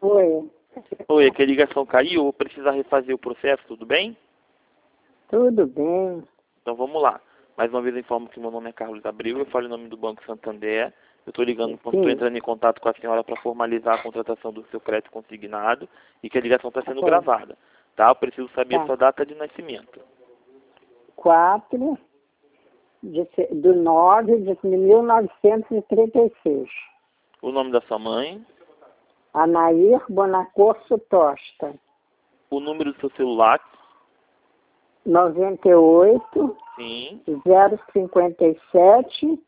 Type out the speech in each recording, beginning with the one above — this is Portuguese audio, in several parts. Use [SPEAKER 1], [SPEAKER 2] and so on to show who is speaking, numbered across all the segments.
[SPEAKER 1] Oi.
[SPEAKER 2] Oi, aqui a ligação caiu, vou precisar refazer o processo, tudo bem?
[SPEAKER 1] Tudo bem.
[SPEAKER 2] Então vamos lá. Mais uma vez eu informo que meu nome é Carlos Abreu, eu falo em nome do Banco Santander. Eu estou ligando, estou entrando em contato com a senhora para formalizar a contratação do seu crédito consignado e que a ligação está sendo gravada. Tá? Eu preciso saber a sua data de nascimento.
[SPEAKER 1] 4/9/1936.
[SPEAKER 2] O nome da sua mãe.
[SPEAKER 1] Anair Bonacorso Tosta.
[SPEAKER 2] O número do seu celular.
[SPEAKER 1] 98
[SPEAKER 2] Sim.
[SPEAKER 1] 057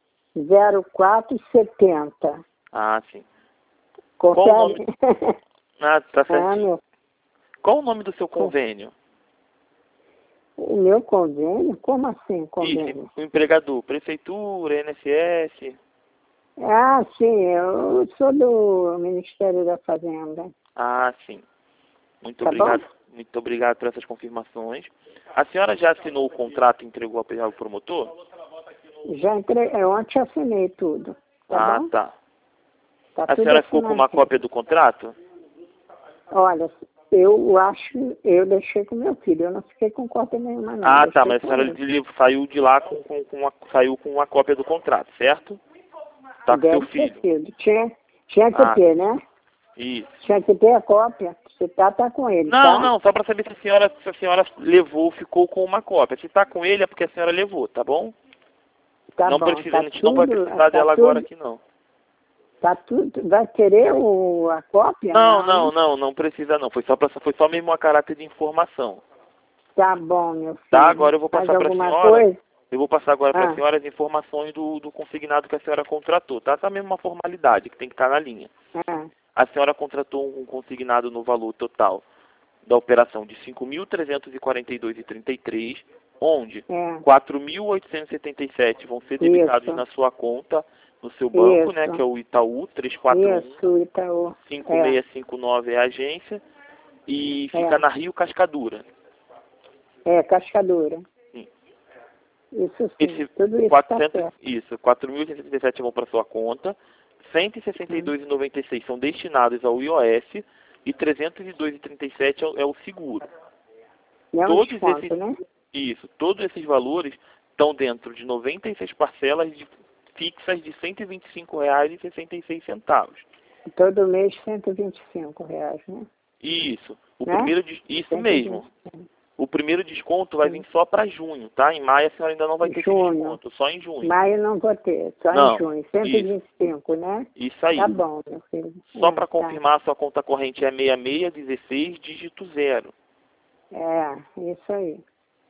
[SPEAKER 1] 0470.
[SPEAKER 2] Ah, sim.
[SPEAKER 1] Confere?
[SPEAKER 2] Qual o nome? Ah, tá certinho.
[SPEAKER 1] Ah,
[SPEAKER 2] Qual o nome do seu convênio?
[SPEAKER 1] o meu convênio? Como assim, convênio?
[SPEAKER 2] Isso, o empregador, prefeitura, INSS.
[SPEAKER 1] Ah, sim, eu sou do Ministério da Fazenda.
[SPEAKER 2] Ah, sim. Muito
[SPEAKER 1] Tá
[SPEAKER 2] obrigado.
[SPEAKER 1] bom?
[SPEAKER 2] Muito obrigado por essas confirmações. A senhora já assinou o contrato e entregou ao promotor?
[SPEAKER 1] Já entreguei, ontem assinei tudo. Tá bom?
[SPEAKER 2] Tá.
[SPEAKER 1] Tá
[SPEAKER 2] A
[SPEAKER 1] tudo
[SPEAKER 2] senhora ficou com uma
[SPEAKER 1] assinadinho.
[SPEAKER 2] cópia do contrato?
[SPEAKER 1] Olha, eu deixei com meu filho, eu não fiquei com cópia nenhuma não.
[SPEAKER 2] Ah, tá,
[SPEAKER 1] Deixei
[SPEAKER 2] mas a
[SPEAKER 1] com
[SPEAKER 2] senhora
[SPEAKER 1] ele.
[SPEAKER 2] saiu de lá saiu com uma cópia do contrato, certo? Tá com seu
[SPEAKER 1] Deve ter
[SPEAKER 2] filho.
[SPEAKER 1] sido. Tinha que ter, né?
[SPEAKER 2] Isso.
[SPEAKER 1] Tinha que ter a cópia. Se tá com ele,
[SPEAKER 2] Não,
[SPEAKER 1] tá?
[SPEAKER 2] não, só para saber se a senhora levou, ficou com uma cópia. Se tá com ele é porque a senhora levou, tá bom?
[SPEAKER 1] Tá
[SPEAKER 2] Não
[SPEAKER 1] bom.
[SPEAKER 2] precisa, a gente não vai precisar dela agora aqui não.
[SPEAKER 1] Tá tudo. Vai querer a cópia?
[SPEAKER 2] Não precisa não. Foi só mesmo a caráter de informação.
[SPEAKER 1] Tá bom, meu filho.
[SPEAKER 2] Tá, agora eu vou passar para a senhora.
[SPEAKER 1] Coisa?
[SPEAKER 2] Eu vou passar agora para a senhora as informações do consignado que a senhora contratou, tá? Tá mesmo uma formalidade que tem que estar na linha. A senhora contratou um consignado no valor total da operação de R$ 5.342,33, onde R$ 4.877 vão ser debitados na sua conta, no seu banco, né, que é o Itaú, 341-5659 é a agência, e fica na Rio Cascadura.
[SPEAKER 1] Cascadura.
[SPEAKER 2] Sim.
[SPEAKER 1] Isso sim, tudo isso tá certo.
[SPEAKER 2] Isso, 4.877 vão para sua conta, 162,96 são destinados ao IOS e 302,37 é o seguro.
[SPEAKER 1] Desconto, né?
[SPEAKER 2] Isso, todos esses valores estão dentro de 96 parcelas fixas de R$ 125,66.
[SPEAKER 1] Todo mês R$ 125, né?
[SPEAKER 2] Isso, isso
[SPEAKER 1] 125.
[SPEAKER 2] mesmo. O primeiro desconto vai vir só para junho, tá? Em maio a senhora ainda não vai ter esse desconto, só em junho.
[SPEAKER 1] Maio não vou ter, só em junho. 125, né?
[SPEAKER 2] Isso aí.
[SPEAKER 1] Tá bom, meu filho.
[SPEAKER 2] Só para confirmar, a sua conta corrente é 6616, dígito 0.
[SPEAKER 1] Isso aí.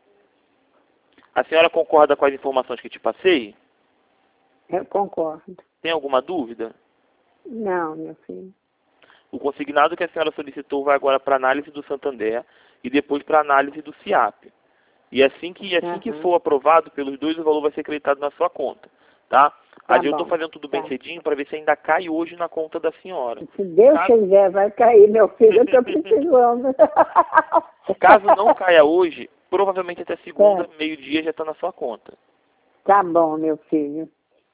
[SPEAKER 2] A senhora concorda com as informações que te passei?
[SPEAKER 1] Eu concordo.
[SPEAKER 2] Tem alguma dúvida?
[SPEAKER 1] Não, meu filho.
[SPEAKER 2] O consignado que a senhora solicitou vai agora para análise do Santander e depois para análise do SIAP. E assim que for aprovado pelos dois, o valor vai ser creditado na sua conta, tá? Eu estou fazendo tudo bem cedinho para ver se ainda cai hoje na conta da senhora.
[SPEAKER 1] Se Deus quiser, vai cair, meu filho, eu estou precisando.
[SPEAKER 2] Caso não caia hoje, provavelmente até segunda, meio-dia, já está na sua conta.
[SPEAKER 1] Tá bom, meu filho.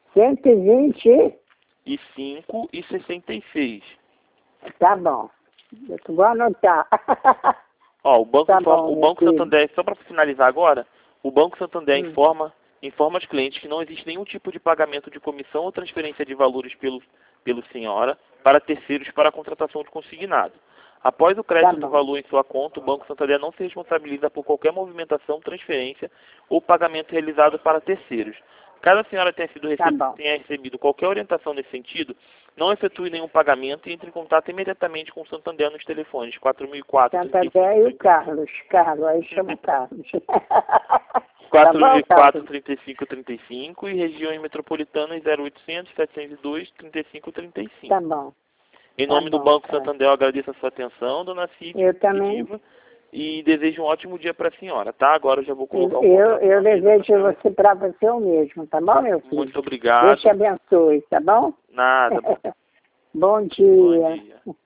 [SPEAKER 2] 125,66.
[SPEAKER 1] Tá bom. Eu vou anotar.
[SPEAKER 2] Ó, o Banco Santander, só para finalizar agora, o Banco Santander informa aos clientes que não existe nenhum tipo de pagamento de comissão ou transferência de valores pelo senhora para terceiros para a contratação de consignado. Após o crédito do valor em sua conta, o Banco Santander não se responsabiliza por qualquer movimentação, transferência ou pagamento realizado para terceiros. Caso a senhora tenha recebido qualquer orientação nesse sentido, não efetue nenhum pagamento e entre em contato imediatamente com o Santander nos telefones 4004.
[SPEAKER 1] Santander e o Carlos, aí chama Carlos.
[SPEAKER 2] 4004-3535 e regiões metropolitanas 0800-702-3535.
[SPEAKER 1] Tá bom.
[SPEAKER 2] Em nome do Banco Santander, eu agradeço a sua atenção, dona Cid.
[SPEAKER 1] Eu também.
[SPEAKER 2] E desejo um ótimo dia para a senhora, tá? Agora eu já vou colocar
[SPEAKER 1] eu desejo para você o mesmo, tá bom, meu filho?
[SPEAKER 2] Muito obrigado.
[SPEAKER 1] Deus te abençoe, tá bom?
[SPEAKER 2] Nada.
[SPEAKER 1] Bom dia.
[SPEAKER 2] Bom dia.